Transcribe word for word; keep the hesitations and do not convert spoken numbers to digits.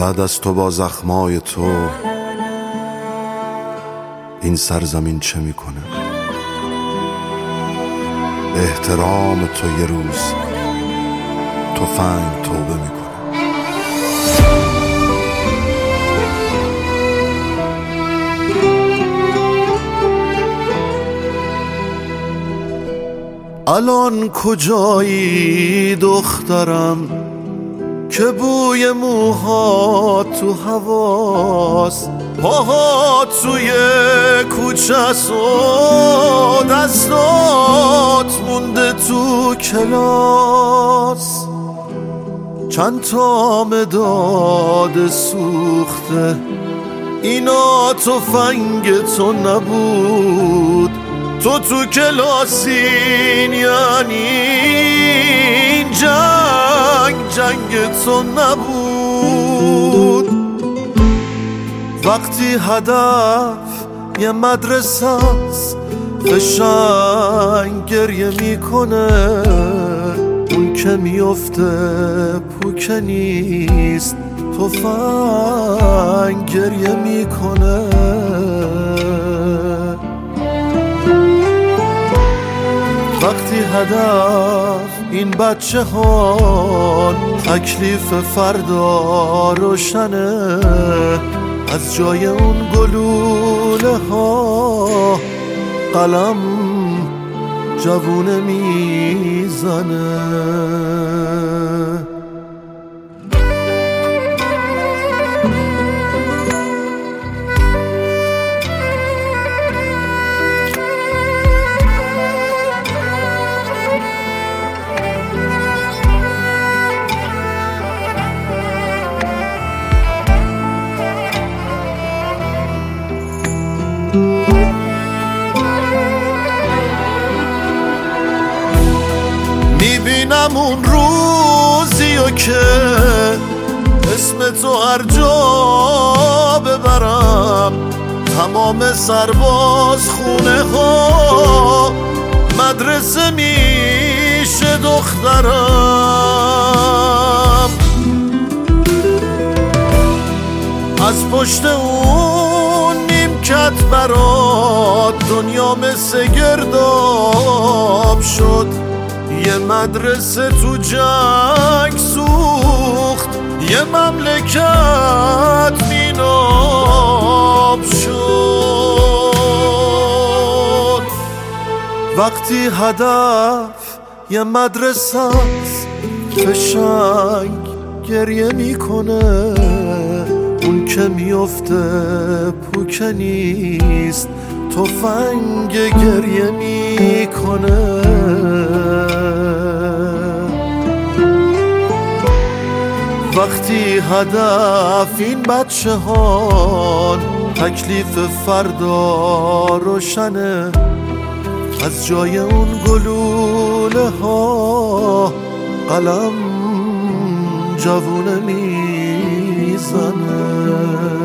بعد از تو با زخمای تو این سرزمین چه میکنه؟ به احترام تو یه روز تفنگ توبه میکنه. الان کجایی دخترم که بوی موها تو هواست، پاها توی کوچه است و دستات مونده تو کلاس، چند تا مداد سوخته اینا تفنگ تو نبود، تو تو کلاسین یعنی این جنگ جنگ تو نبود. وقتی هدف یه مدرسه است قشنگ گریه میکنه، اون که میفته پوکه نیست تفنگ گریه میکنه. وقتی هدف این بچه ها تکلیف فردا روشنه، از جای اون گلوله ها قلم جوونه میزنه. میبینم اون روزیو که اسم تو هر جا ببرم، تمام سرباز خونه ها مدرسه میشه دخترم، از پشت اون نیمکت برات دنیا مثل گرداب شد، یه مدرسه تو جنگ سوخت، یه مملکت میناب شد. وقتی هدف یه مدرسه است قشنگ گریه میکنه، اون که میفته پوکه نیست تفنگ گریه میکنه. وقتی هدف این بچه ها تکلیف فردا روشنه، از جای اون گلوله ها قلم جوونه میزنه.